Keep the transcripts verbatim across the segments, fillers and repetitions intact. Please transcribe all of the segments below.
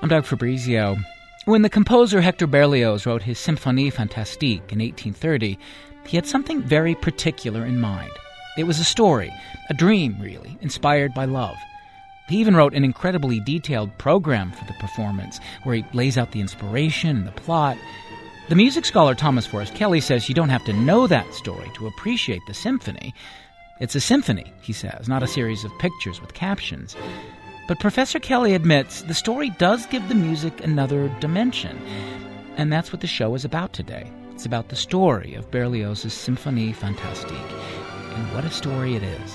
I'm Doug Fabrizio. When the composer Hector Berlioz wrote his Symphonie Fantastique in eighteen thirty, he had something very particular in mind. It was a story, a dream, really, inspired by love. He even wrote an incredibly detailed program for the performance, where he lays out the inspiration and the plot. The music scholar Thomas Forrest Kelly says you don't have to know that story to appreciate the symphony. It's a symphony, he says, not a series of pictures with captions. But Professor Kelly admits the story does give the music another dimension. And that's what the show is about today. It's about the story of Berlioz's Symphonie Fantastique. And what a story it is.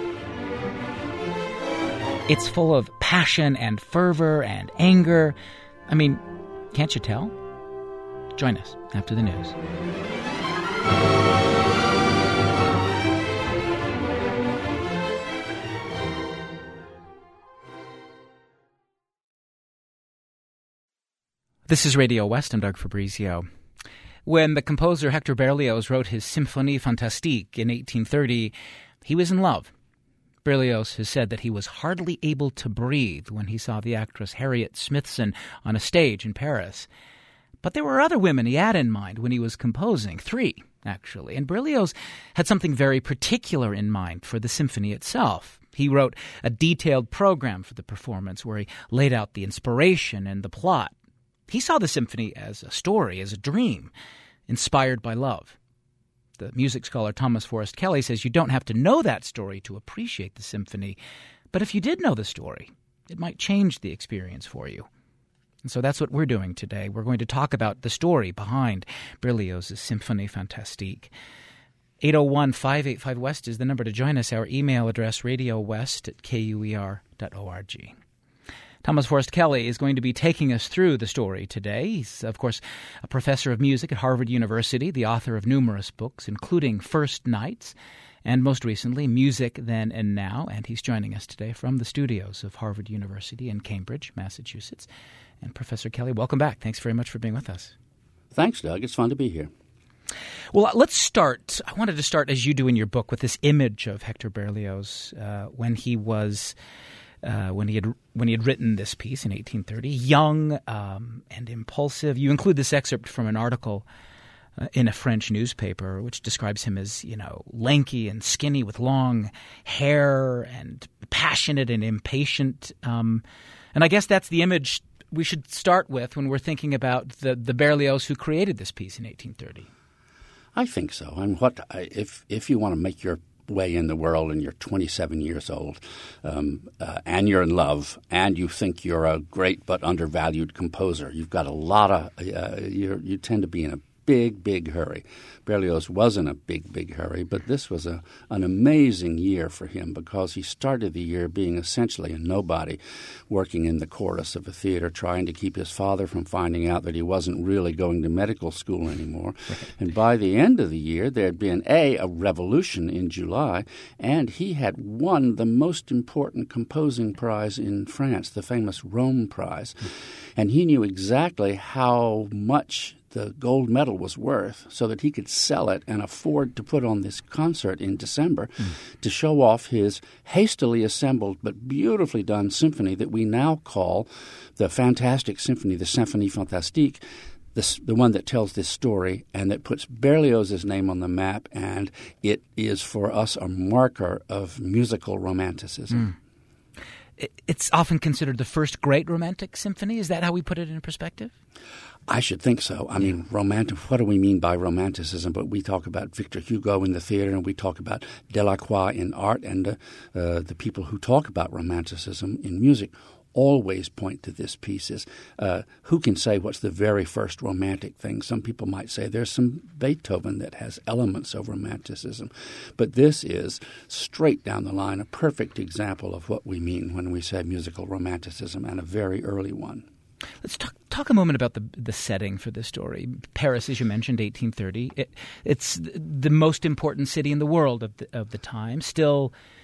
It's full of passion and fervor and anger. I mean, can't you tell? Join us after the news. This is Radio West. I'm Doug Fabrizio. When the composer Hector Berlioz wrote his Symphonie Fantastique in eighteen thirty, he was in love. Berlioz has said that he was hardly able to breathe when he saw the actress Harriet Smithson on a stage in Paris. But there were other women he had in mind when he was composing, three, actually. And Berlioz had something very particular in mind for the symphony itself. He wrote a detailed program for the performance where he laid out the inspiration and the plot. He saw the symphony as a story, as a dream, inspired by love. The music scholar Thomas Forrest Kelly says you don't have to know that story to appreciate the symphony, but if you did know the story, it might change the experience for you. And so that's what we're doing today. We're going to talk about the story behind Berlioz's Symphonie Fantastique. eight oh one, five eight five, West is the number to join us. Our email address, radiowest at k u e r dot org. Thomas Forrest Kelly is going to be taking us through the story today. He's, of course, a professor of music at Harvard University, the author of numerous books, including First Nights, and most recently, Music Then and Now. And he's joining us today from the studios of Harvard University in Cambridge, Massachusetts. And Professor Kelly, welcome back. Thanks very much for being with us. Thanks, Doug. It's fun to be here. Well, let's start. I wanted to start, as you do in your book, with this image of Hector Berlioz uh, when he was... Uh, when he had when he had written this piece in eighteen thirty, young um, and impulsive. You include this excerpt from an article uh, in a French newspaper, which describes him as, you know, lanky and skinny with long hair and passionate and impatient. Um, and I guess that's the image we should start with when we're thinking about the, the Berlioz who created this piece in eighteen thirty. I think so. And what I, if if you want to make your way in the world and you're twenty-seven years old um, uh, and you're in love and you think you're a great but undervalued composer, you've got a lot of uh, – you tend to be in a big, big hurry. Berlioz was in a big, big hurry, but this was a an amazing year for him because he started the year being essentially a nobody, working in the chorus of a theater, trying to keep his father from finding out that he wasn't really going to medical school anymore. Right. And by the end of the year, there had been, A, a revolution in July, and he had won the most important composing prize in France, the famous Rome Prize. Mm. And he knew exactly how much the gold medal was worth so that he could sell it and afford to put on this concert in December mm. to show off his hastily assembled but beautifully done symphony that we now call the fantastic symphony, the Symphonie Fantastique, this, the one that tells this story and that puts Berlioz's name on the map, and it is for us a marker of musical romanticism. Mm. It's often considered the first great romantic symphony. Is that how we put it in perspective? I should think so. I mean, romantic. What do we mean by romanticism? But we talk about Victor Hugo in the theater, and we talk about Delacroix in art, and uh, uh, the people who talk about romanticism in music always point to this piece as uh, who can say what's the very first romantic thing? Some people might say there's some Beethoven that has elements of romanticism. But this is straight down the line a perfect example of what we mean when we say musical romanticism, and a very early one. Let's talk, talk a moment about the the setting for this story. Paris, as you mentioned, eighteen thirty. It, it's the most important city in the world of the, of the time. Still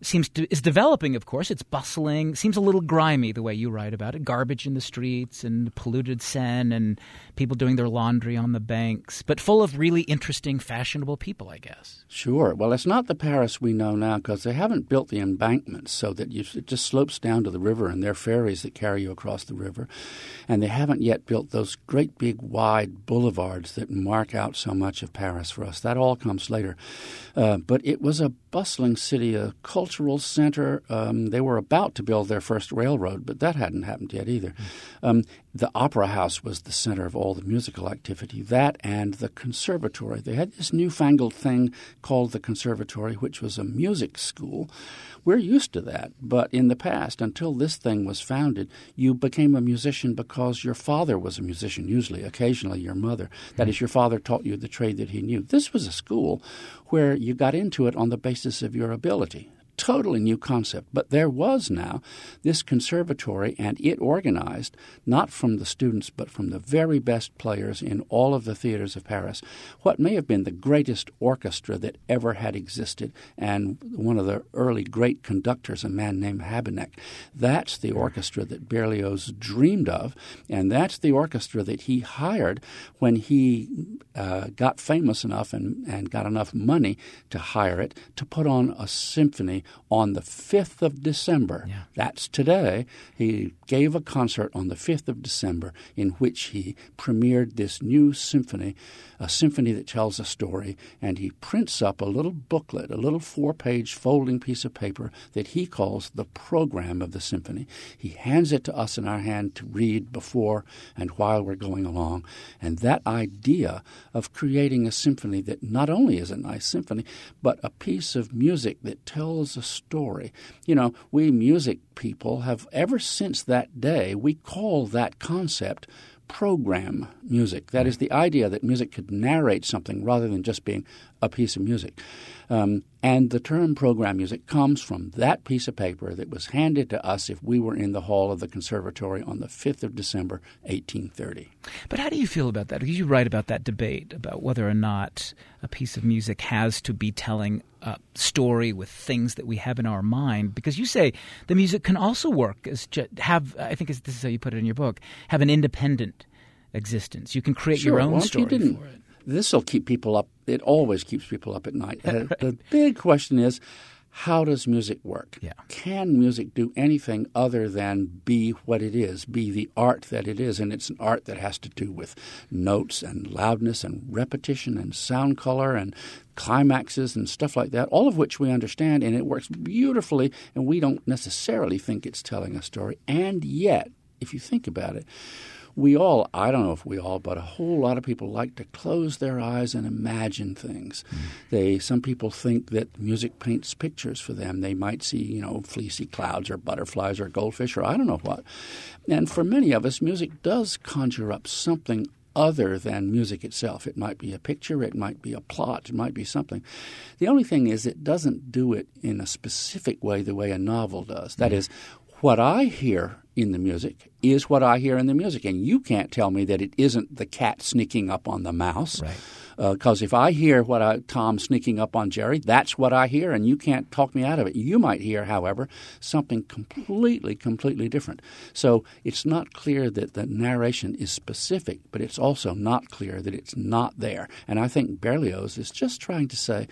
seems to is developing, of course. It's bustling, seems a little grimy the way you write about it. Garbage in the streets and polluted Seine and people doing their laundry on the banks, but full of really interesting, fashionable people, I guess. Sure. Well, it's not the Paris we know now because they haven't built the embankments so that you, it just slopes down to the river, and there are ferries that carry you across the river. And they haven't yet built those great big wide boulevards that mark out so much of Paris for us. That all comes later. Uh, but it was a bustling city, a cultural center. Um, they were about to build their first railroad, but that hadn't happened yet either. Mm. Um, the Opera House was the center of all the musical activity. That and the conservatory. They had this newfangled thing called the conservatory, which was a music school. We're used to that, but in the past, until this thing was founded, you became a musician because your father was a musician, usually, occasionally your mother. That is, your father taught you the trade that he knew. This was a school where you got into it on the basis of your ability. Totally new concept. But there was now this conservatory, and it organized, not from the students, but from the very best players in all of the theaters of Paris, what may have been the greatest orchestra that ever had existed, and one of the early great conductors, a man named Habeneck. That's the orchestra that Berlioz dreamed of, and that's the orchestra that he hired when he uh, got famous enough and, and got enough money to hire it to put on a symphony on the fifth of December. Yeah. That's today. He gave a concert on the fifth of December in which he premiered this new symphony, a symphony that tells a story, and he prints up a little booklet, a little four-page folding piece of paper that he calls the program of the symphony. He hands it to us in our hand to read before and while we're going along. And that idea of creating a symphony that not only is a nice symphony, but a piece of music that tells a story. You know, we music people have, ever since that day, we call that concept program music. That is the idea that music could narrate something rather than just being a piece of music. Um, and the term program music comes from that piece of paper that was handed to us if we were in the hall of the conservatory on the fifth of December, eighteen thirty. But how do you feel about that? Because you write about that debate about whether or not a piece of music has to be telling a story with things that we have in our mind. Because you say the music can also work as ju- have, I think this is how you put it in your book, have an independent existence. You can create sure, your own well, story you didn't, for it. This will keep people up. It always keeps people up at night. Uh, the big question is, how does music work? Yeah. Can music do anything other than be what it is, be the art that it is? And it's an art that has to do with notes and loudness and repetition and sound color and climaxes and stuff like that, all of which we understand, and it works beautifully, and we don't necessarily think it's telling a story. And yet, if you think about it, we all, I don't know if we all, but a whole lot of people like to close their eyes and imagine things. Mm. They, some people think that music paints pictures for them. They might see, you know, fleecy clouds or butterflies or goldfish or I don't know what. And for many of us, music does conjure up something other than music itself. It might be a picture, it might be a plot, it might be something. The only thing is it doesn't do it in a specific way the way a novel does. That mm. is, what I hear in the music is what I hear in the music. And you can't tell me that it isn't the cat sneaking up on the mouse. Right. Because uh, if I hear what I, Tom sneaking up on Jerry, that's what I hear, and you can't talk me out of it. You might hear, however, something completely, completely different. So it's not clear that the narration is specific, but it's also not clear that it's not there. And I think Berlioz is just trying to say,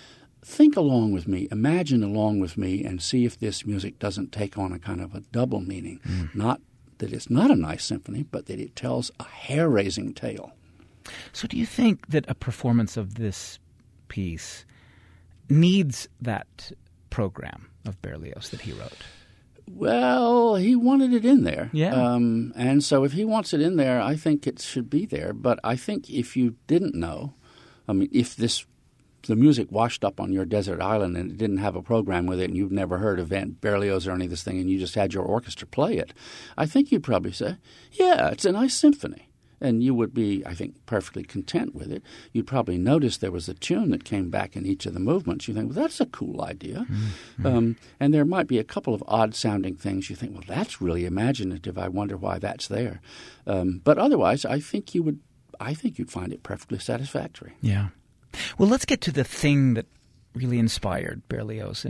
think along with me, imagine along with me, and see if this music doesn't take on a kind of a double meaning. Mm. Not that it's not a nice symphony, but that it tells a hair-raising tale. So do you think that a performance of this piece needs that program of Berlioz that he wrote? Well, he wanted it in there. Yeah. Um, and so if he wants it in there, I think it should be there. But I think if you didn't know, I mean, if this the music washed up on your desert island and it didn't have a program with it and you've never heard of Berlioz or any of this thing and you just had your orchestra play it, I think you'd probably say, yeah, it's a nice symphony. And you would be, I think, perfectly content with it. You'd probably notice there was a tune that came back in each of the movements. You think, well, that's a cool idea. Mm-hmm. Um, and there might be a couple of odd-sounding things. You think, well, that's really imaginative. I wonder why that's there. Um, but otherwise, I think you would, I think you'd find it perfectly satisfactory. Yeah. Well, let's get to the thing that really inspired Berlioz. And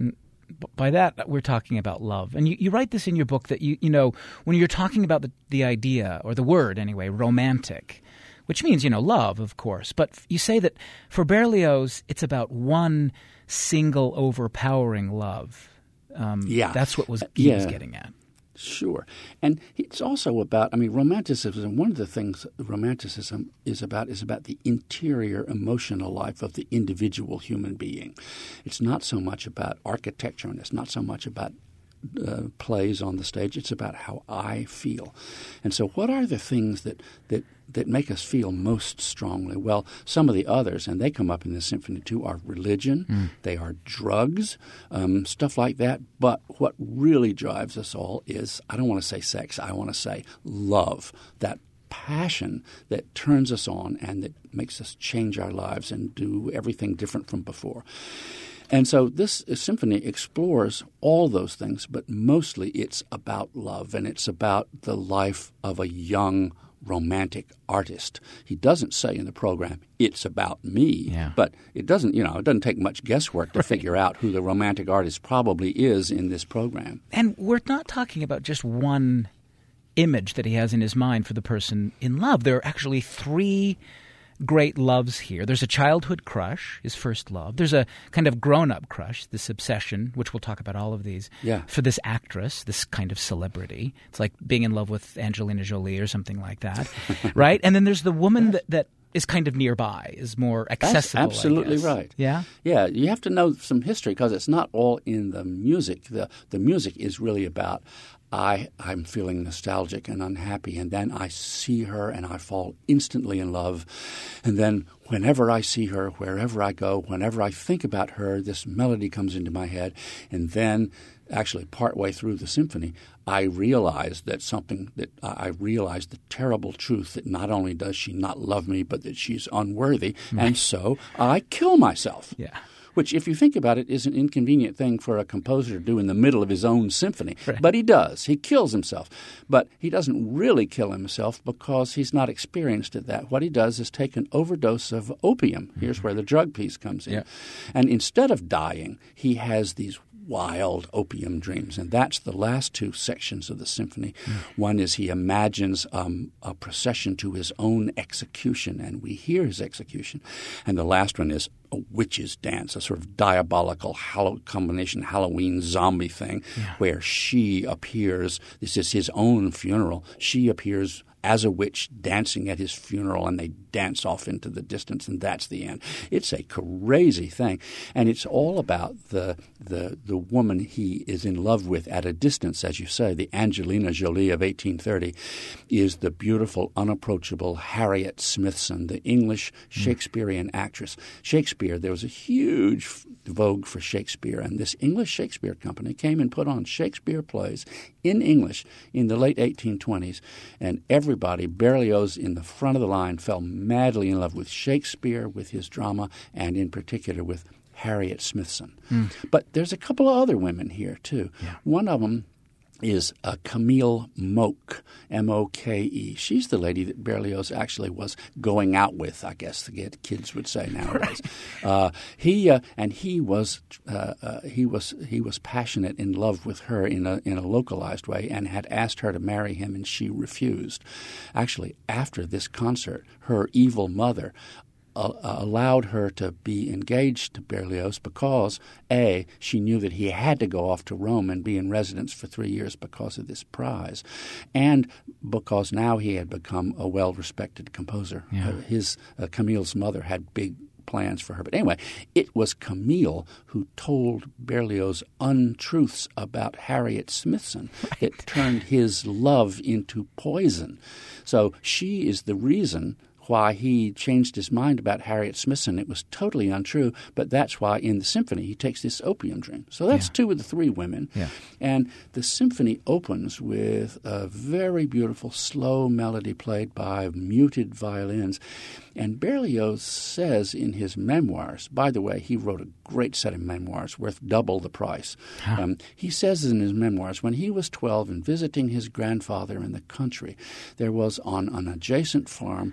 by that, we're talking about love. And you, you write this in your book that, you you know, when you're talking about the, the idea, or the word anyway, romantic, which means, you know, love, of course. But you say that for Berlioz, it's about one single overpowering love. Um, yeah. That's what was, he yeah. was getting at. Sure. And it's also about, I mean, romanticism, one of the things romanticism is about is about the interior emotional life of the individual human being. It's not so much about architecture, and it's not so much about uh, plays on the stage. It's about how I feel. And so what are the things that, that that make us feel most strongly? Well, some of the others, and they come up in the symphony too, are religion, mm. they are drugs, um, stuff like that. But what really drives us all is, I don't want to say sex, I want to say love, that passion that turns us on and that makes us change our lives and do everything different from before. And so this symphony explores all those things, but mostly it's about love, and it's about the life of a young romantic artist. He doesn't say in the program, it's about me, yeah. but it doesn't, you know, it doesn't take much guesswork to right. figure out who the romantic artist probably is in this program. And we're not talking about just one image that he has in his mind for the person in love. There are actually three great loves here. There's a childhood crush, his first love. There's a kind of grown-up crush, this obsession, which we'll talk about all of these, yeah. for this actress, this kind of celebrity. It's like being in love with Angelina Jolie or something like that, right? And then there's the woman that, that is kind of nearby, is more accessible. That's absolutely I guess. right. Yeah? Yeah, you have to know some history because it's not all in the music. The, the music is really about I, I'm feeling nostalgic and unhappy, and then I see her and I fall instantly in love. And then whenever I see her, wherever I go, whenever I think about her, this melody comes into my head. And then actually partway through the symphony, I realize that something that I realize the terrible truth that not only does she not love me, but that she's unworthy. Right. And so I kill myself. Yeah. Which, if you think about it, is an inconvenient thing for a composer to do in the middle of his own symphony. Right. But he does. He kills himself. But he doesn't really kill himself because he's not experienced at that. What he does is take an overdose of opium. Here's where the drug piece comes in. Yeah. And instead of dying, he has these wild opium dreams. And that's the last two sections of the symphony. Mm. One is he imagines um, a procession to his own execution, and we hear his execution. And the last one is a witch's dance, a sort of diabolical Hall- combination Halloween zombie thing, yeah. where she appears. This is his own funeral. She appears as a witch dancing at his funeral, and they dance off into the distance, and that's the end. It's a crazy thing, and it's all about the the the woman he is in love with at a distance, as you say. The Angelina Jolie of eighteen thirty is the beautiful, unapproachable Harriet Smithson, the English Shakespearean mm. actress. Shakespeare, there was a huge vogue for Shakespeare, and this English Shakespeare Company came and put on Shakespeare plays in English in the late eighteen twenties, and everybody, Berlioz in the front of the line, fell madly in love with Shakespeare, with his drama, and in particular with Harriet Smithson. Mm. But there's a couple of other women here, too. Yeah. One of them is uh, Camille Moke, M O K E. She's the lady that Berlioz actually was going out with, I guess the kids would say nowadays. Right. Uh, he uh, and he was uh, uh, he was he was passionate in love with her in a in a localized way, and had asked her to marry him, and she refused. Actually, after this concert, her evil mother Uh, allowed her to be engaged to Berlioz because, A, she knew that he had to go off to Rome and be in residence for three years because of this prize, and because now he had become a well-respected composer. Yeah. Uh, his uh, Camille's mother had big plans for her. But anyway, it was Camille who told Berlioz untruths about Harriet Smithson right. that turned his love into poison. So she is the reason why he changed his mind about Harriet Smithson. It was totally untrue, but that's why in the symphony he takes this opium dream. So that's yeah. two of the three women. Yeah. And the symphony opens with a very beautiful slow melody played by muted violins. And Berlioz says in his memoirs, by the way, he wrote a great set of memoirs worth double the price. Huh. Um, he says in his memoirs, when he was twelve and visiting his grandfather in the country, there was on an adjacent farm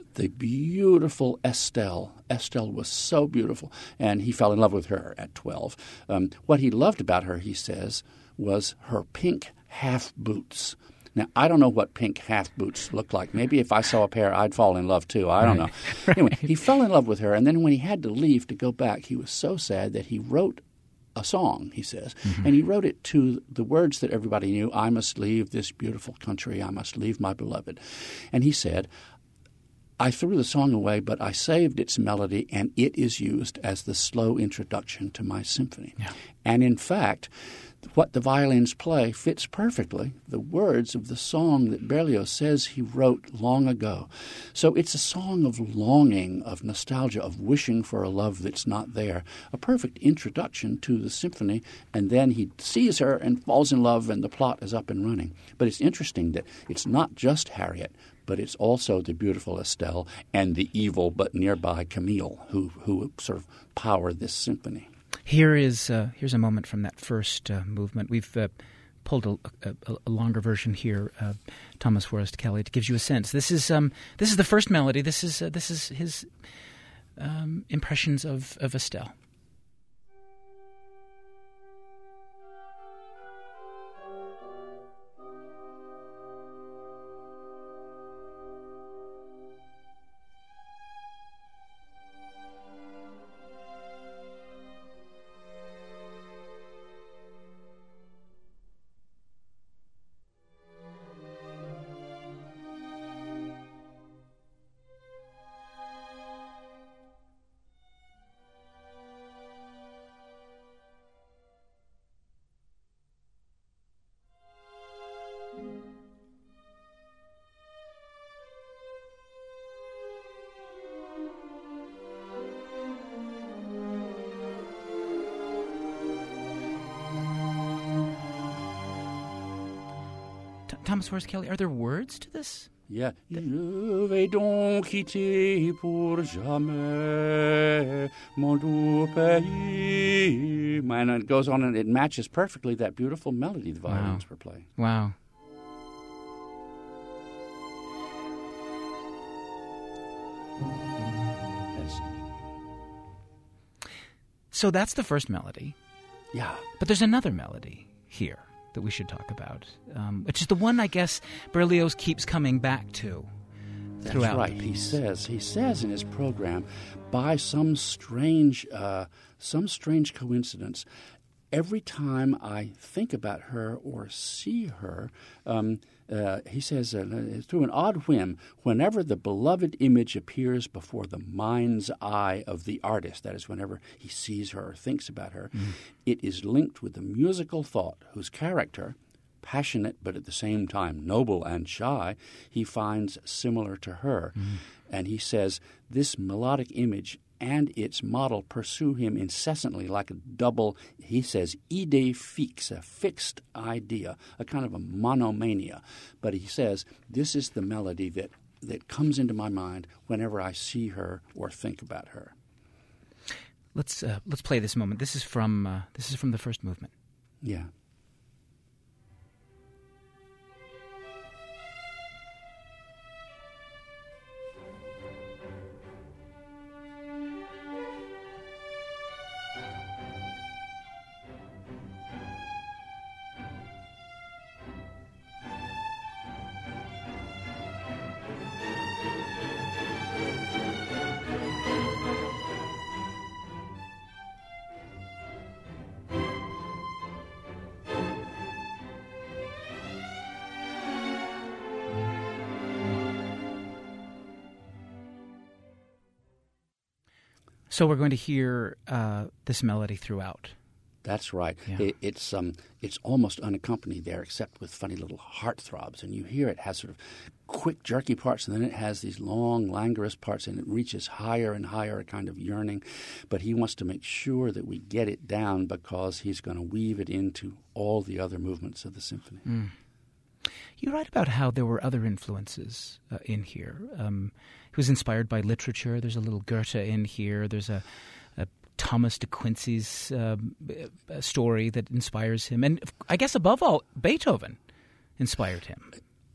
the beautiful Estelle. Estelle was so beautiful, and he fell in love with her at twelve. Um, what he loved about her, he says, was her pink half boots. Now, I don't know what pink half boots look like. Maybe if I saw a pair, I'd fall in love too. I don't right. know. Right. Anyway, he fell in love with her, and then when he had to leave to go back, he was so sad that he wrote a song, he says, mm-hmm. and he wrote it to the words that everybody knew, I must leave this beautiful country, I must leave my beloved. And he said, I threw the song away, but I saved its melody, and it is used as the slow introduction to my symphony. Yeah. And in fact, what the violins play fits perfectly the words of the song that Berlioz says he wrote long ago. So it's a song of longing, of nostalgia, of wishing for a love that's not there, a perfect introduction to the symphony, and then he sees her and falls in love and the plot is up and running. But it's interesting that it's not just Harriet, but it's also the beautiful Estelle and the evil but nearby Camille who, who sort of power this symphony. Here is uh, here's a moment from that first uh, movement. We've uh, pulled a, a, a longer version here, uh, Thomas Forrest Kelly, to give you a sense. This is um, this is the first melody. This is uh, this is his um, impressions of, of Estelle. Thomas Forrest Kelly, are there words to this? Yeah. Je vais donc quitter pour jamais mon doux pays. And it goes on and it matches perfectly that beautiful melody the violins wow. were playing. Wow. Yes. So that's the first melody. Yeah. But there's another melody here that we should talk about, um, which is the one I guess Berlioz keeps coming back to That's throughout. right. He says he says in his program, by some strange uh, some strange coincidence, every time I think about her or see her, um, uh, he says, uh, through an odd whim, whenever the beloved image appears before the mind's eye of the artist, that is, whenever he sees her or thinks about her, mm. it is linked with the musical thought whose character, passionate but at the same time noble and shy, he finds similar to her. Mm. And he says, this melodic image and its model pursue him incessantly like a double, he says, idée fixe, a fixed idea, a kind of a monomania. But he says, this is the melody that, that comes into my mind whenever I see her or think about her. Let's uh, let's play this moment. This is from uh, this is from the first movement. Yeah. So we're going to hear uh, this melody throughout. That's right. Yeah. It, it's um, it's almost unaccompanied there, except with funny little heartthrobs. And you hear it has sort of quick, jerky parts, and then it has these long, languorous parts, and it reaches higher and higher, a kind of yearning. But he wants to make sure that we get it down because he's going to weave it into all the other movements of the symphony. Mm. You write about how there were other influences uh, in here. Um, he was inspired by literature. There's a little Goethe in here. There's a, a Thomas de Quincey's um, story that inspires him. And I guess above all, Beethoven inspired him.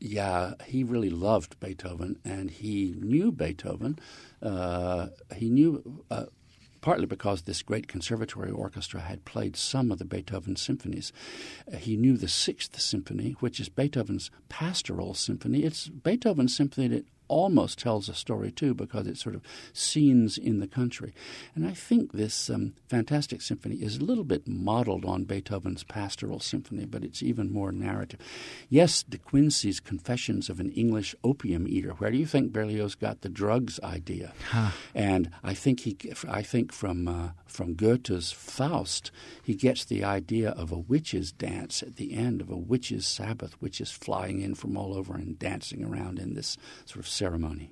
yeah, he really loved Beethoven, and he knew Beethoven. Uh, he knew uh, partly because this great conservatory orchestra had played some of the Beethoven symphonies. Uh, he knew the Sixth Symphony, which is Beethoven's pastoral symphony. It's Beethoven's symphony that almost tells a story, too, because it's sort of scenes in the country. And I think this um, fantastic symphony is a little bit modeled on Beethoven's pastoral symphony, but it's even more narrative. Yes, De Quincey's Confessions of an English Opium Eater. Where do you think Berlioz got the drugs idea? Huh. And I think he, I think from uh, from Goethe's Faust, he gets the idea of a witch's dance at the end of a witch's Sabbath, witches flying in from all over and dancing around in this sort of ceremony.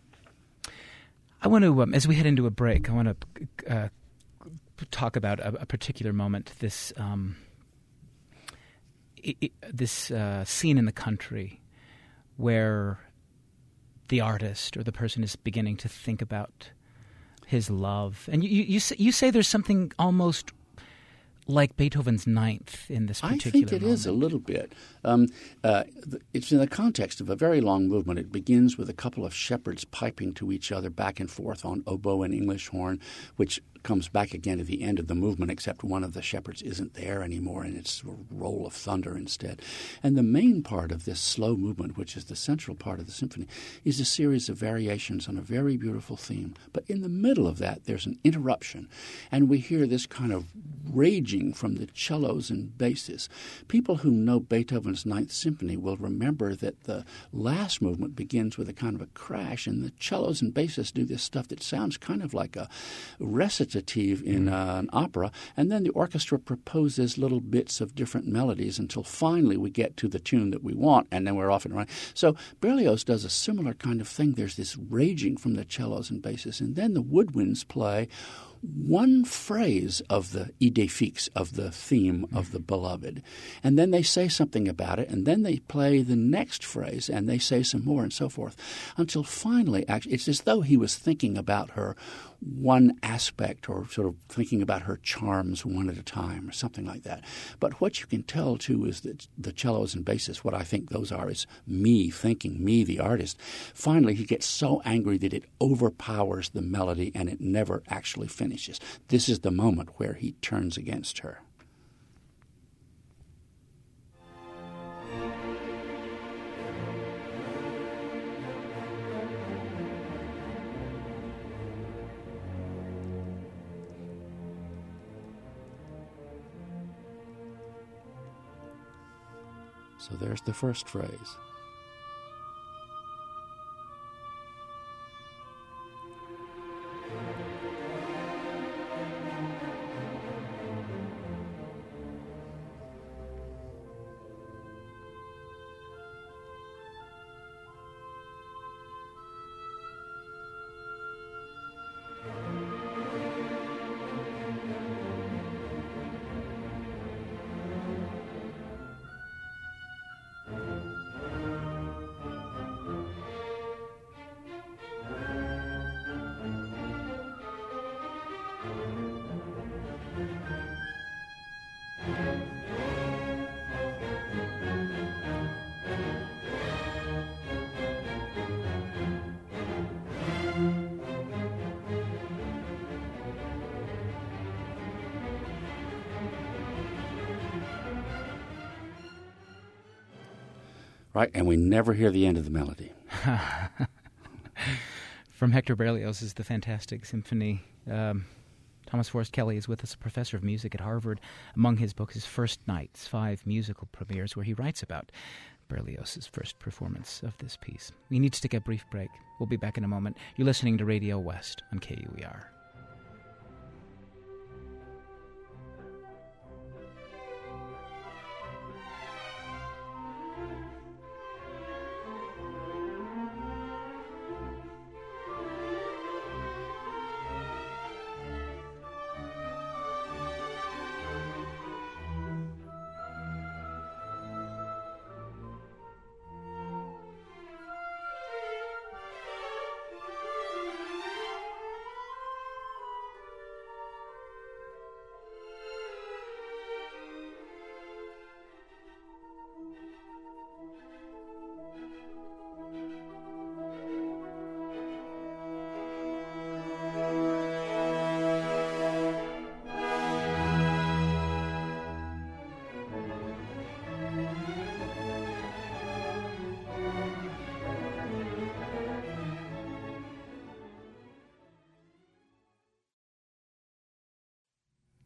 I want to, um, as we head into a break, I want to uh, talk about a, a particular moment. This um, it, it, this uh, scene in the country where the artist or the person is beginning to think about his love, and you you, you, say, you say there's something almost like Beethoven's Ninth in this particular moment. I think it moment. is a little bit. Um, uh, it's in the context of a very long movement. It begins with a couple of shepherds piping to each other back and forth on oboe and English horn, which comes back again at the end of the movement, except one of the shepherds isn't there anymore, and it's a roll of thunder instead. And the main part of this slow movement, which is the central part of the symphony, is a series of variations on a very beautiful theme. But in the middle of that, there's an interruption, and we hear this kind of raging from the cellos and basses. People who know Beethoven's Ninth Symphony will remember that the last movement begins with a kind of a crash, and the cellos and basses do this stuff that sounds kind of like a recitative in uh, an opera, and then the orchestra proposes little bits of different melodies until finally we get to the tune that we want, and then we're off and running. So Berlioz does a similar kind of thing. There's this raging from the cellos and basses, and then the woodwinds play one phrase of the idée fixe, of the theme of the beloved. And then they say something about it, and then they play the next phrase, and they say some more, and so forth, until finally, actually, it's as though he was thinking about her one aspect, or sort of thinking about her charms one at a time, or something like that. But what you can tell, too, is that the cellos and basses, what I think those are, is me thinking, me, the artist. Finally, he gets so angry that it overpowers the melody, and it never actually finishes. This is the moment where he turns against her. So there's the first phrase. Right, and we never hear the end of the melody. From Hector Berlioz's The Fantastic Symphony, um, Thomas Forrest Kelly is with us, a professor of music at Harvard. Among his books is First Nights, Five Musical Premieres, where he writes about Berlioz's first performance of this piece. We need to take a brief break. We'll be back in a moment. You're listening to Radio West on K U E R.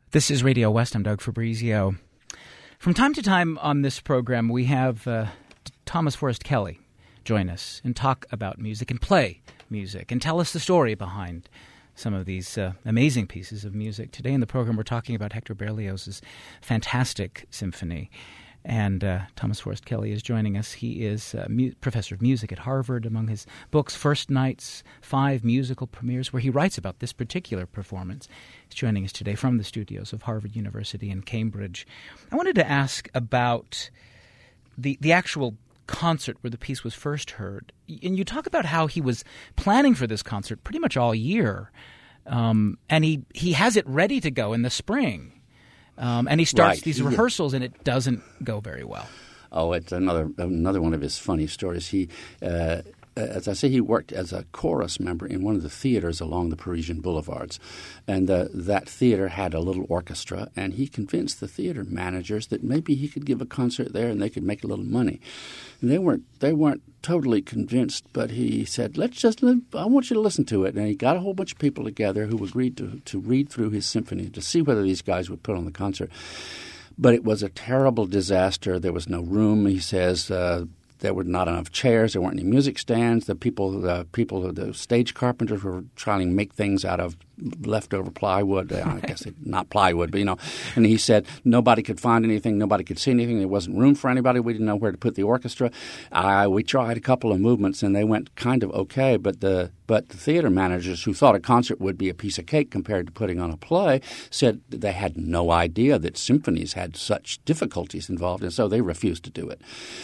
This is Radio West. I'm Doug Fabrizio. From time to time on this program, we have uh, Thomas Forrest Kelly join us and talk about music and play music and tell us the story behind some of these uh, amazing pieces of music. Today in the program, we're talking about Hector Berlioz's fantastic symphony. And uh, Thomas Forrest Kelly is joining us. He is a mu- professor of music at Harvard. Among his books, First Nights, Five Musical Premieres, where he writes about this particular performance. He's joining us today from the studios of Harvard University in Cambridge. I wanted to ask about the the actual concert where the piece was first heard. And you talk about how he was planning for this concert pretty much all year. Um, and he, he has it ready to go in the spring. Um, and he starts right. these rehearsals, and it doesn't go very well. Oh, it's another another one of his funny stories. He, uh, as I say, he worked as a chorus member in one of the theaters along the Parisian boulevards, and uh, that theater had a little orchestra. And he convinced the theater managers that maybe he could give a concert there, and they could make a little money. And they weren't they weren't totally convinced, but he said, "Let's just I want you to listen to it." And he got a whole bunch of people together who agreed to to read through his symphony to see whether these guys would put on the concert. But it was a terrible disaster. There was no room, he says. Uh, there were not enough chairs. There weren't any music stands. The people, the people, the stage carpenters were trying to make things out of leftover plywood. I guess it, not plywood, but you know. And he said nobody could find anything. Nobody could see anything. There wasn't room for anybody. We didn't know where to put the orchestra. Uh, we tried a couple of movements, and they went kind of okay. But the but the theater managers who thought a concert would be a piece of cake compared to putting on a play said they had no idea that symphonies had such difficulties involved, and so they refused to do it.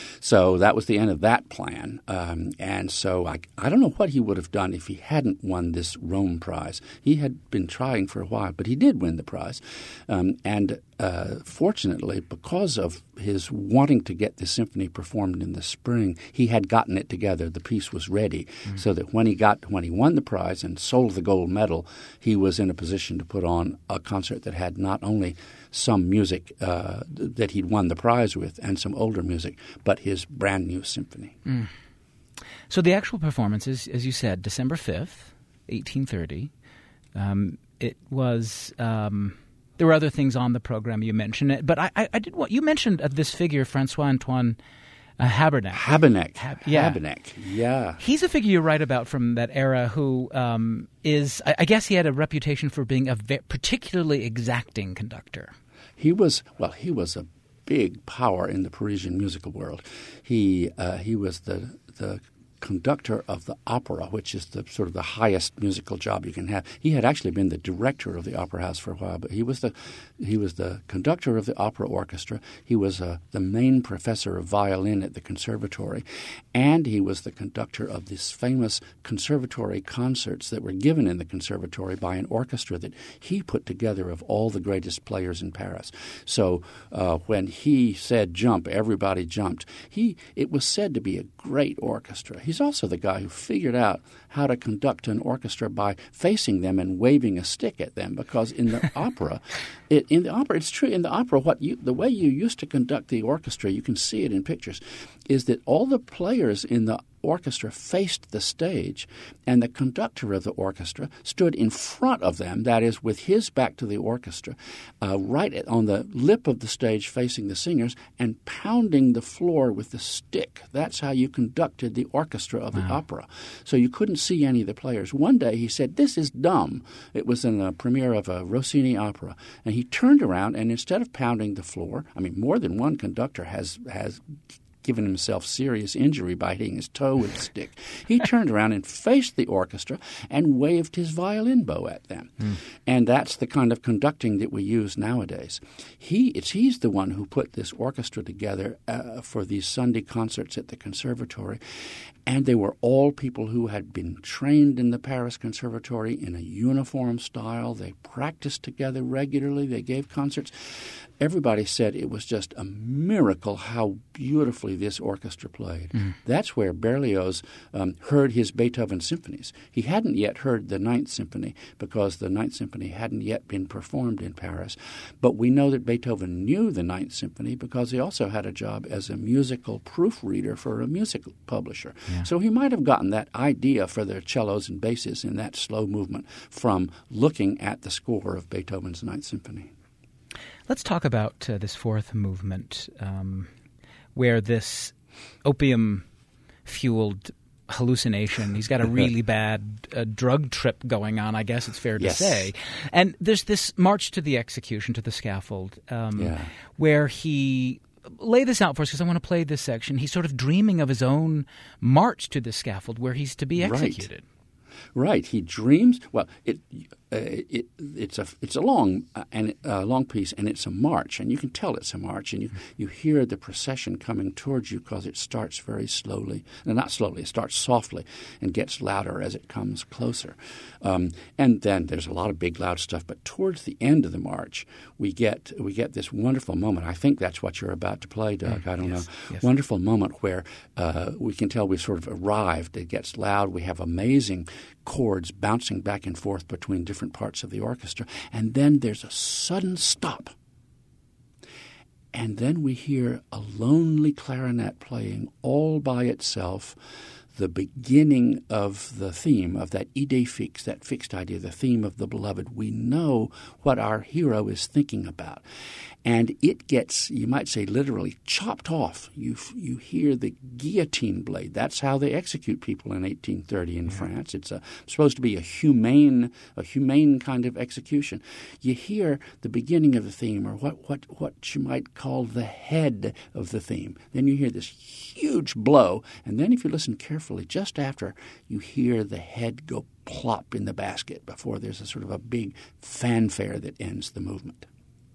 So that was the end of that plan. Um, and so I, I don't know what he would have done if he hadn't won this Rome Prize. He had been trying for a while, but he did win the prize. Um, and uh, fortunately, because of his wanting to get the symphony performed in the spring, he had gotten it together. The piece was ready, mm-hmm. so that when he got when he won the prize and sold the gold medal, he was in a position to put on a concert that had not only some music uh, that he'd won the prize with and some older music, but his brand new symphony. Mm. So the actual performance is, as you said, December fifth, eighteen thirty. Um, it was um, there were other things on the program you mentioned it, but I, I, I did want you mentioned uh, this figure Francois Antoine uh, Habernack. Habernack, Hab- yeah. Habernack, yeah. He's a figure you write about from that era who um, is, I, I guess, he had a reputation for being a ve- particularly exacting conductor. He was well. He was a big power in the Parisian musical world. He uh, he was the the conductor of the opera, which is the sort of the highest musical job you can have. He had actually been the director of the opera house for a while, but he was the he was the conductor of the opera orchestra. He was uh, the main professor of violin at the conservatory, and he was the conductor of these famous conservatory concerts that were given in the conservatory by an orchestra that he put together of all the greatest players in Paris. So uh, when he said jump, everybody jumped. He it was said to be a great orchestra. He's also the guy who figured out how to conduct an orchestra by facing them and waving a stick at them, because in the opera, it, in the opera, it's true. In the opera, what you, the way you used to conduct the orchestra, you can see it in pictures, is that all the players in the orchestra faced the stage, and the conductor of the orchestra stood in front of them, that is, with his back to the orchestra, uh, right on the lip of the stage facing the singers, and pounding the floor with the stick. That's how you conducted the orchestra of the wow. opera. So you couldn't see any of the players. One day he said, "This is dumb." It was in the premiere of a Rossini opera. And he turned around, and instead of pounding the floor, I mean, more than one conductor has has given himself serious injury by hitting his toe with a stick. He turned around and faced the orchestra and waved his violin bow at them. Mm. And that's the kind of conducting that we use nowadays. He, it's, he's the one who put this orchestra together uh, for these Sunday concerts at the conservatory. And they were all people who had been trained in the Paris Conservatory in a uniform style. They practiced together regularly. They gave concerts. Everybody said it was just a miracle how beautifully this orchestra played. Mm. That's where Berlioz um, heard his Beethoven symphonies. He hadn't yet heard the Ninth Symphony because the Ninth Symphony hadn't yet been performed in Paris. But we know that Beethoven knew the Ninth Symphony because he also had a job as a musical proofreader for a music publisher. Yeah. So he might have gotten that idea for the cellos and basses in that slow movement from looking at the score of Beethoven's Ninth Symphony. Let's talk about uh, this fourth movement, um, where this opium-fueled hallucination, he's got a really bad uh, drug trip going on, I guess it's fair to yes. say. And there's this march to the execution, to the scaffold, um, yeah. where he... Lay this out for us because I want to play this section. He's sort of dreaming of his own march to the scaffold where he's to be executed. Right. Right. He dreams. Well, it, uh, it it's a it's a long uh, and uh, long piece, and it's a march, and you can tell it's a march, and you you hear the procession coming towards you because it starts very slowly. No, not slowly. It starts softly and gets louder as it comes closer. Um, and then there's a lot of big, loud stuff. But towards the end of the march, we get we get this wonderful moment. I think that's what you're about to play, Doug. Mm, I don't yes, know. Yes. Wonderful moment where uh, we can tell we've sort of arrived. It gets loud. We have amazing chords bouncing back and forth between different parts of the orchestra. And then there's a sudden stop. And then we hear a lonely clarinet playing all by itself the beginning of the theme of that idée fixe, that fixed idea, the theme of the beloved. We know what our hero is thinking about. And it gets, you might say literally, chopped off. You you hear the guillotine blade. That's how they execute people in eighteen thirty in yeah. France. It's a, supposed to be a humane, a humane kind of execution. You hear the beginning of the theme, or what, what, what you might call the head of the theme. Then you hear this huge blow. And then if you listen carefully, just after, you hear the head go plop in the basket before there's a sort of a big fanfare that ends the movement.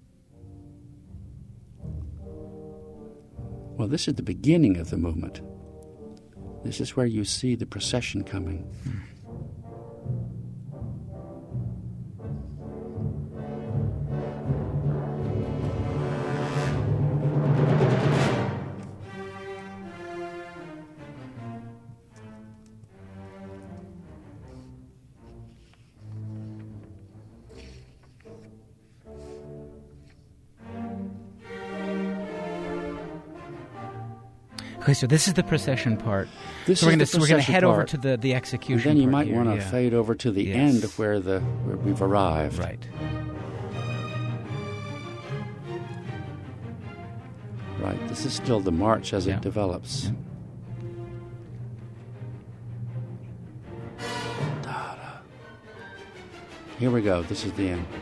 Well, this is the beginning of the movement. This is where you see the procession coming. Hmm. Okay, so this is the procession part. This so we're is going to head part. over to the, the execution and then you part might here, want to yeah. fade over to the yes. end where the where we've arrived. Right. Right. This is still the march as yeah. it develops. Yeah. Here we go. This is the end.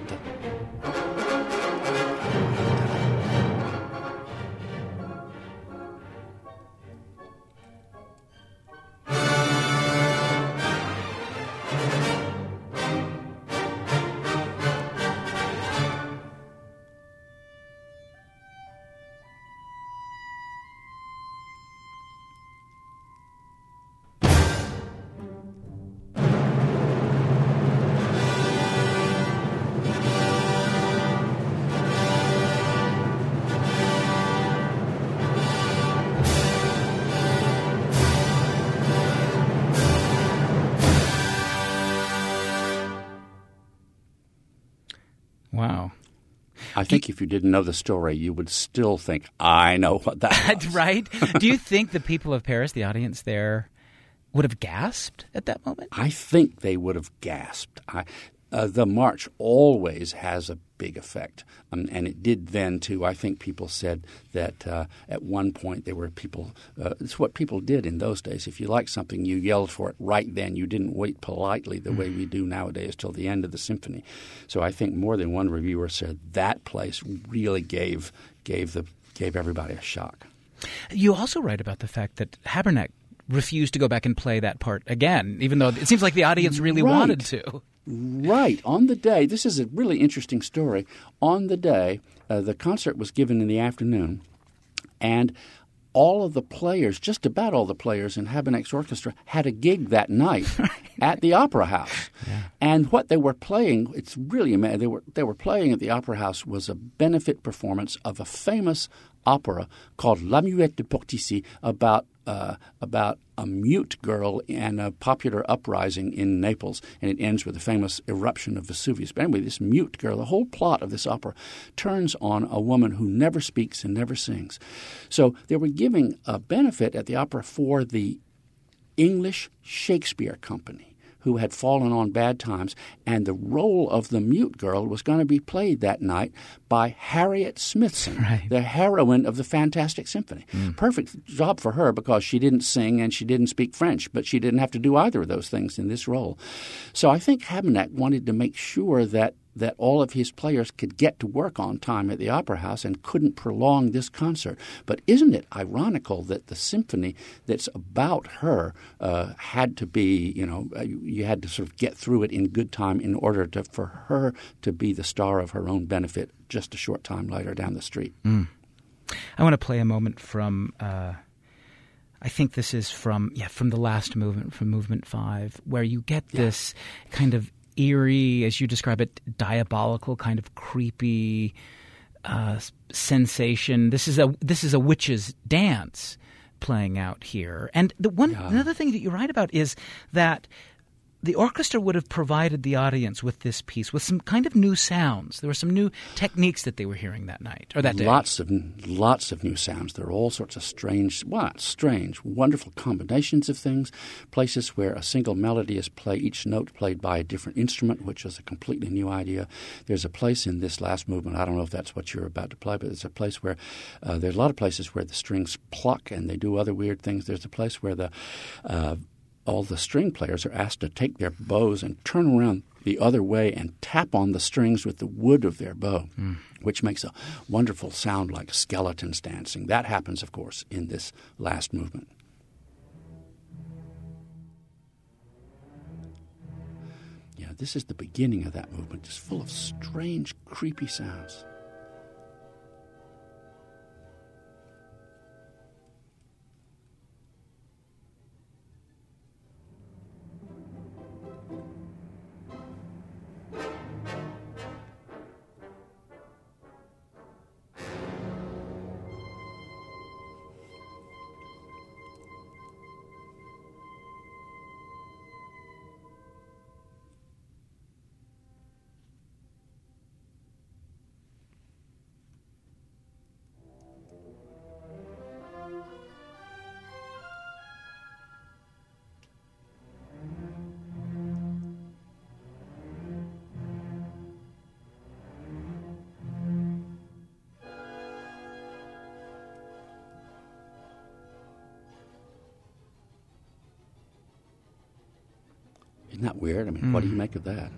Wow. I think you, if you didn't know the story, you would still think, I know what that was. Right? Do you think the people of Paris, the audience there, would have gasped at that moment? I think they would have gasped. I, uh, the march always has a big effect, um, and it did then too. I think people said that uh, at one point there were people uh, – it's what people did in those days. If you liked something, you yelled for it right then. You didn't wait politely the way we do nowadays till the end of the symphony. So I think more than one reviewer said that place really gave gave the gave everybody a shock. You also write about the fact that Habernack refused to go back and play that part again, even though it seems like the audience really right. wanted to. Right. On the day, this is a really interesting story. On the day, uh, the concert was given in the afternoon, and all of the players, just about all the players in Habernack's orchestra, had a gig that night at the Opera House. Yeah. And what they were playing, it's really amazing, they were, they were playing at the Opera House was a benefit performance of a famous opera called La Muette de Portici about uh, about a mute girl and a popular uprising in Naples, and it ends with the famous eruption of Vesuvius. But anyway, this mute girl, the whole plot of this opera turns on a woman who never speaks and never sings. So they were giving a benefit at the opera for the English Shakespeare Company, who had fallen on bad times, and the role of the mute girl was going to be played that night by Harriet Smithson, right. the heroine of the Fantastic Symphony. Mm. Perfect job for her because she didn't sing and she didn't speak French, but she didn't have to do either of those things in this role. So I think Habeneck wanted to make sure that that all of his players could get to work on time at the Opera House and couldn't prolong this concert. But isn't it ironical that the symphony that's about her uh, had to be, you know, you had to sort of get through it in good time in order to for her to be the star of her own benefit just a short time later down the street. Mm. I want to play a moment from uh, I think this is from yeah from the last movement, from Movement Five, where you get yeah. this kind of eerie, as you describe it, diabolical, kind of creepy uh, sensation. This is a this is a witch's dance playing out here. And the one yeah. another thing that you write about is that the orchestra would have provided the audience with this piece with some kind of new sounds. There were some new techniques that they were hearing that night or that day. Lots of lots of new sounds. There are all sorts of strange, well, strange, wonderful combinations of things. Places where a single melody is played, each note played by a different instrument, which is a completely new idea. There's a place in this last movement. I don't know if that's what you're about to play, but there's a place where uh, there's a lot of places where the strings pluck and they do other weird things. There's a place where the uh, all the string players are asked to take their bows and turn around the other way and tap on the strings with the wood of their bow, mm. which makes a wonderful sound like skeletons dancing. That happens, of course, in this last movement. Yeah, this is the beginning of that movement, just full of strange, creepy sounds. Isn't that weird? I mean, mm. what do you make of that?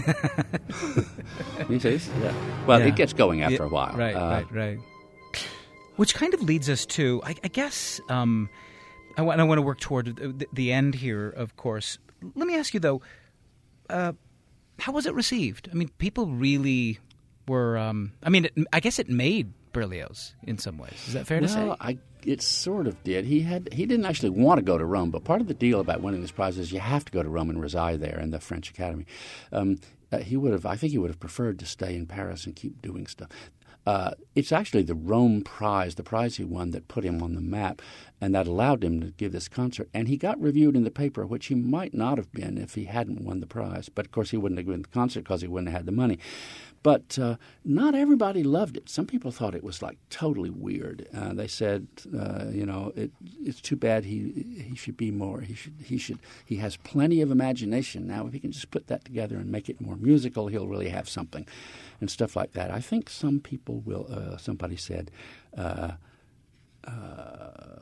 You see, yeah. Well, yeah. It gets going after yeah. a while. Right, uh, right, right. Which kind of leads us to, I, I guess, um, I, want, I want to work toward the, the end here, of course. Let me ask you, though, uh, how was it received? I mean, people really were, um, I mean, it, I guess it made Berlioz in some ways. Is that fair well, to say? Well, I it sort of did. He had he didn't actually want to go to Rome, but part of the deal about winning this prize is you have to go to Rome and reside there in the French Academy. Um, uh, he would have, I think, he would have preferred to stay in Paris and keep doing stuff. Uh, it's actually the Rome Prize, the prize he won, that put him on the map, and that allowed him to give this concert. And he got reviewed in the paper, which he might not have been if he hadn't won the prize. But, of course, he wouldn't have given the concert because he wouldn't have had the money. But uh, not everybody loved it. Some people thought it was, like, totally weird. Uh, they said, uh, you know, it, it's too bad he he should be more. He should he should he has plenty of imagination. Now, if he can just put that together and make it more musical, he'll really have something, and stuff like that. I think some people will. Uh, somebody said. Uh, uh,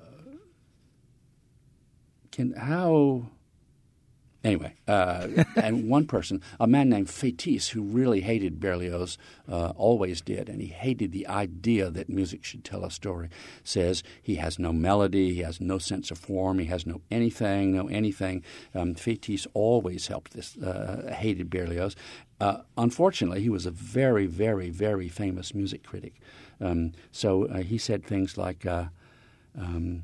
can how. Anyway, uh, and one person, a man named Fétis, who really hated Berlioz, uh, always did, and he hated the idea that music should tell a story, says he has no melody, he has no sense of form, he has no anything, no anything. Um, Fétis always helped this, uh, hated Berlioz. Uh, unfortunately, he was a very, very, very famous music critic. Um, so uh, he said things like... Uh, um,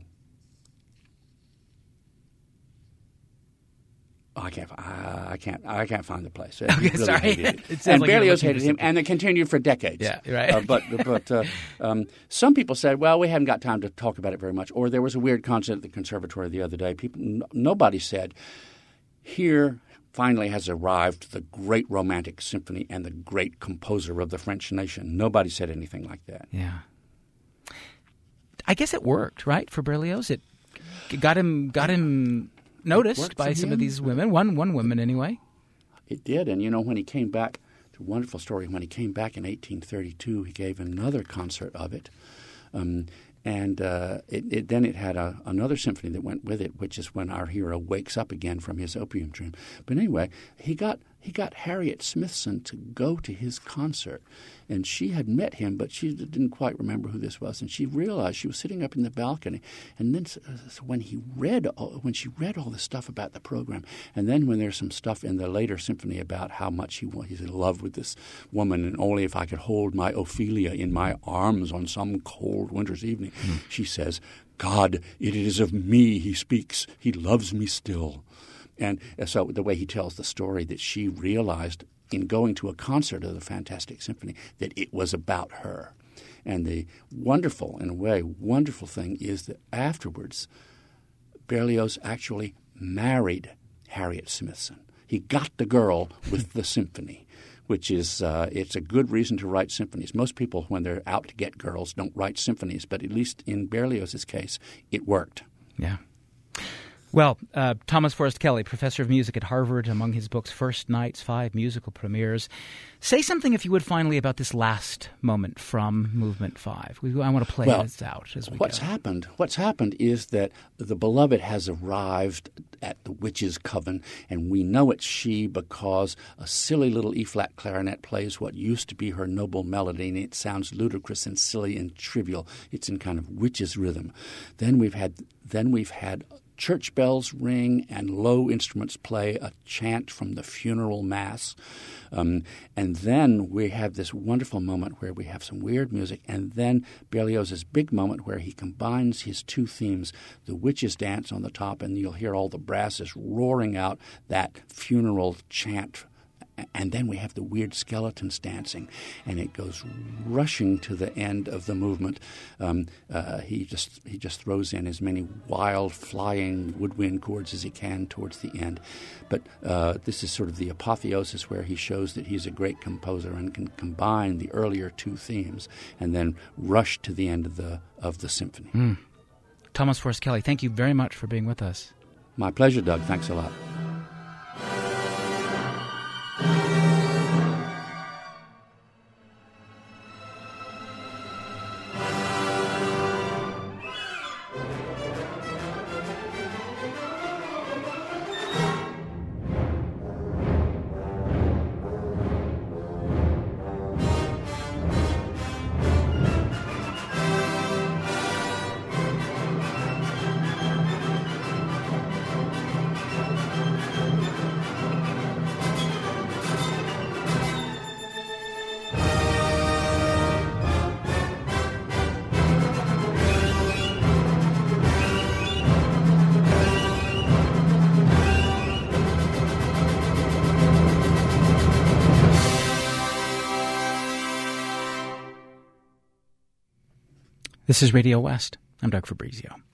Oh, I can't. Uh, I can't. I can't find the place. Okay, really sorry. Hated it. It and like Berlioz hated him, and it continued for decades. Yeah, right. uh, but but uh, um, some people said, "Well, we haven't got time to talk about it very much." Or there was a weird concert at the conservatory the other day. People, n- nobody said, "Here finally has arrived the great romantic symphony and the great composer of the French nation." Nobody said anything like that. Yeah. I guess it worked, right, for Berlioz. It got him. Got him. noticed by some him. of these women, one one woman anyway. It did, and you know, when he came back, it's a wonderful story. When he came back in eighteen thirty-two, he gave another concert of it. Um, And uh, it, it, then it had a, another symphony that went with it, which is when our hero wakes up again from his opium dream. But anyway, he got he got Harriet Smithson to go to his concert. And she had met him, but she didn't quite remember who this was. And she realized she was sitting up in the balcony. And then so when he read all, when she read all this stuff about the program, and then when there's some stuff in the later symphony about how much he he's in love with this woman, and only if I could hold my Ophelia in my arms on some cold winter's evening, mm. she says, "God, it is of me he speaks. He loves me still." And so the way he tells the story, that she realized in going to a concert of the Fantastic Symphony that it was about her. And the wonderful, in a way, wonderful thing is that afterwards, Berlioz actually married Harriet Smithson. He got the girl with the symphony, which is uh, it's a good reason to write symphonies. Most people, when they're out to get girls, don't write symphonies, but at least in Berlioz's case, it worked. Yeah. Well, uh, Thomas Forrest Kelly, professor of music at Harvard, among his books, First Nights, Five Musical Premieres. Say something, if you would, finally, about this last moment from Movement Five. We, I want to play well, this out as we what's go. happened? What's happened is that the beloved has arrived at the witch's coven, and we know it's she because a silly little E-flat clarinet plays what used to be her noble melody, and it sounds ludicrous and silly and trivial. It's in kind of witch's rhythm. Then we've had then we've had church bells ring and low instruments play a chant from the funeral mass. Um, and then we have this wonderful moment where we have some weird music, and then Berlioz's big moment where he combines his two themes, the witches' dance on the top, and you'll hear all the brasses roaring out that funeral chant. And then we have the weird skeletons dancing, and it goes rushing to the end of the movement. Um, uh, he just he just throws in as many wild, flying woodwind chords as he can towards the end. But uh, this is sort of the apotheosis where he shows that he's a great composer and can combine the earlier two themes and then rush to the end of the of the symphony. Mm. Thomas Forrest Kelly, thank you very much for being with us. My pleasure, Doug. Thanks a lot. This is Radio West. I'm Doug Fabrizio.